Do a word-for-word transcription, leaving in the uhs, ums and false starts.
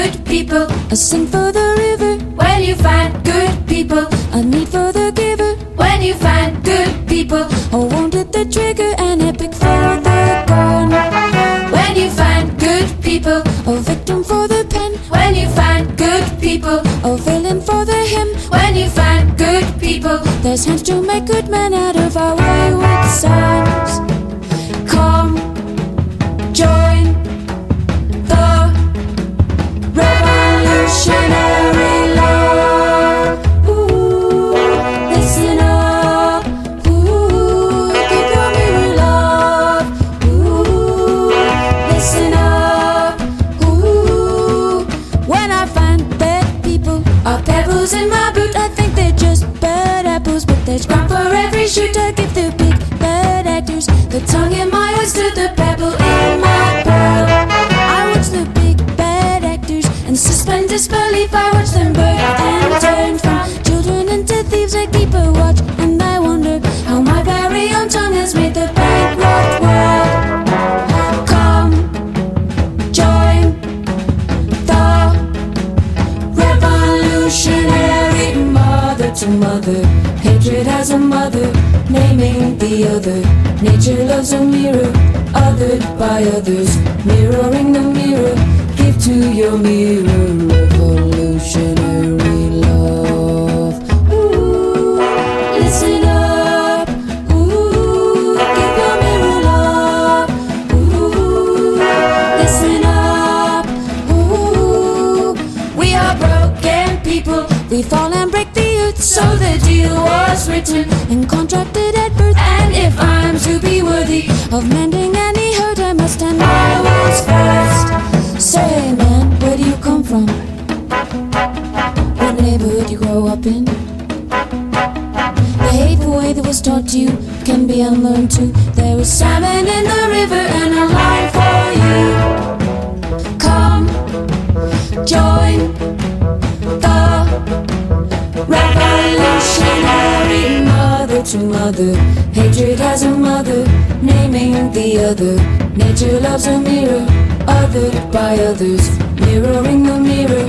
good people. A sing for the river. When you find good people. A need for the giver. When you find good people. A wanted the trigger, an epic for the gun. When you find good people. A victim for the pen. When you find good people. A villain for the hymn. When you find good people. There's hands to make good men out of our wayward sons. Come, join the revolutionary love. Ooh, listen up. Ooh, give your mirror love. Ooh, listen up. Ooh, when I find bad people, are pebbles in my boot. I think they're just bad apples, but there's ground for every shoot. I give the big bad actors the tongue in my oyster, the pebble in my pearl. I watch the big bad actors and suspend disbelief. I watch them burn and turn from children into thieves. I keep a watch and I wonder how my very own tongue has made the bankrupt world. Come, join the revolutionary. Mother to mother, hatred has a mother, naming the other. Nature loves a mirror, othered by others, mirroring the mirror. Give to your mirror revolutionary love. Ooh, listen up. Ooh, give your mirror love. Ooh, listen up. Ooh, we are broken people. We fall and break the earth, so the deal was written and contracted at birth. And if I'm to be worthy of mending any hurt, I must stand my words first. Say, man, where do you come from? What neighborhood you grow up in? The hateful way that was taught to you can be unlearned too. There is salmon in the river and a line for you. Come, join the revolutionary. Mother to mother, hatred has a mother, naming the other. Nature loves a mirror, othered by others, mirroring the mirror.